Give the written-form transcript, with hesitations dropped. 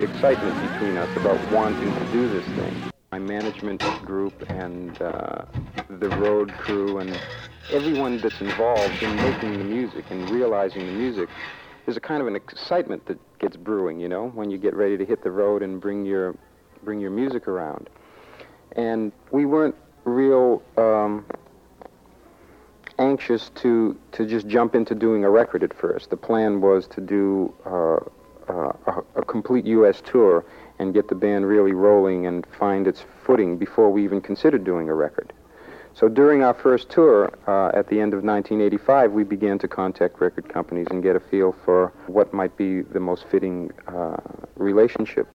excitement between us about wanting to do this thing. My management group and the road crew and everyone that's involved in making the music and realizing the music, there's a kind of an excitement that gets brewing, you know, when you get ready to hit the road and bring your music around. And we weren't real anxious to just jump into doing a record at first. The plan was to do a complete U.S. tour and get the band really rolling and find its footing before we even considered doing a record. So during our first tour, at the end of 1985, we began to contact record companies and get a feel for what might be the most fitting relationship.